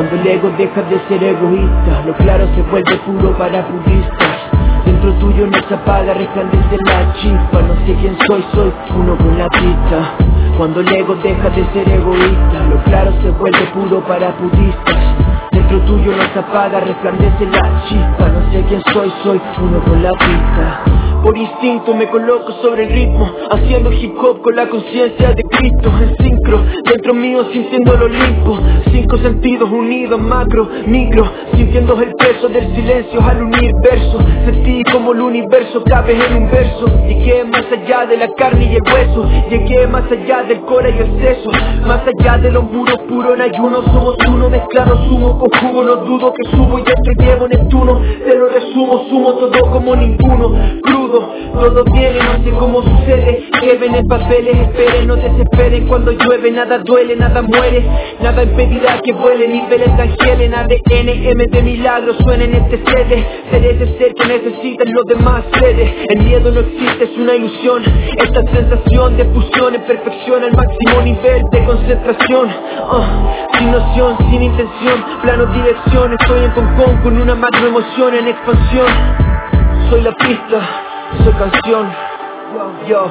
Cuando el ego deja de ser egoísta, lo claro se vuelve puro para budistas. Dentro tuyo no se apaga, resplandece la chispa. No sé quién soy, soy uno con la pista. Cuando el ego deja de ser egoísta, lo claro se vuelve puro para budistas. Dentro tuyo no se apaga, resplandece la chispa. No sé quién soy, soy uno con la pista. Por instinto me coloco sobre el ritmo, haciendo hip hop con la conciencia de Cristo. En sincro, dentro mío sintiendo lo limpo. 5 sentidos unidos, macro, micro, sintiendo el peso del silencio al unir versos. Sentí como el universo cabe en un verso. Llegué más allá de la carne y el hueso, llegué más allá del cora y el seso, más allá de los muros puros en ayuno. Somos uno, mezclado sumo con jugo. No dudo que subo y estoy Diego Neptuno. Te lo resumo, sumo todo como ninguno. Crudo, todo viene, no sé cómo sucede. Lleven en papeles, esperen, no desesperen. Cuando llueve nada duele, nada muere, nada impedirá que vuelen niveles de ángeles. ADN, M de milagros suena en este sede. Seré ese ser que necesitan los demás seres. El miedo no existe, es una ilusión. Esta sensación de fusión en perfección, al máximo nivel de concentración. Sin noción, sin intención, plano, dirección. Estoy en Concón con una macro emoción en expansión. Soy la pista, soy canción. Yo.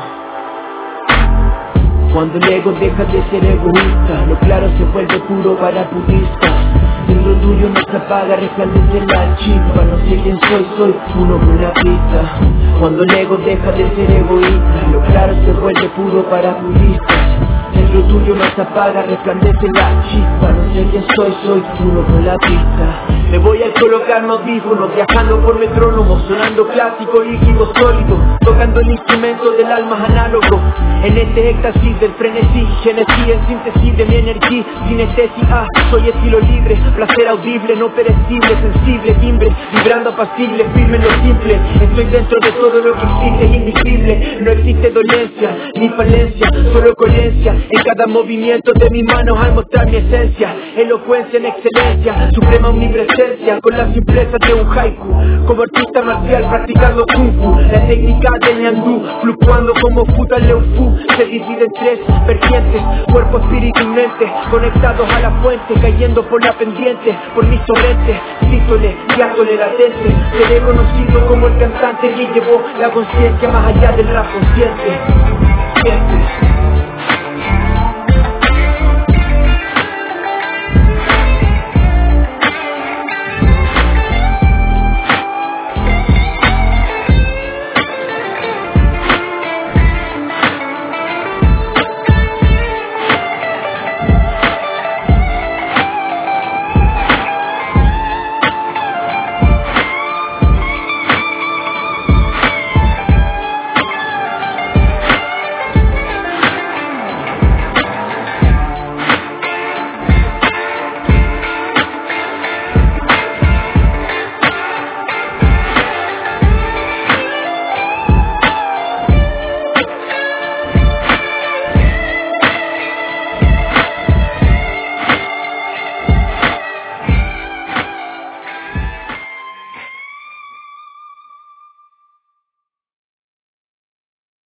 Cuando el ego deja de ser egoísta, lo claro se vuelve puro para budistas. Dentro tuyo no se apaga, resplandece la chispa. No sé quién soy, soy uno con la pista. Cuando el ego deja de ser egoísta, lo claro se vuelve puro para budistas. Dentro tuyo no se apaga, resplandece la chispa. No sé quién soy, soy uno con la pista. Me voy a colocar los audífonos, viajando por metrónomo, sonando clásico, líquido, sólido, tocando el instrumento del alma análogo. En este éxtasis del frenesí, génesis en síntesis de mi energía, sinestesia. Soy estilo libre, placer audible, no perecible, sensible, timbre, vibrando apacible, firme en lo simple. Estoy dentro de todo lo que existe, es invisible. No existe dolencia, ni falencia, solo coherencia. En cada movimiento de mis manos al mostrar mi esencia, elocuencia en excelencia, suprema omnipresencia, con la simpleza de un haiku. Como artista marcial practicando kung fu, la técnica del ñandú, fluctuando como futa leu fu. Se divide en 3 vertientes, cuerpo, espíritu y mente, conectados a la fuente, cayendo por la pendiente, por mis torrentes, sístole, diástole latente. Seré conocido como el cantante que llevó la conciencia más allá del rap consciente.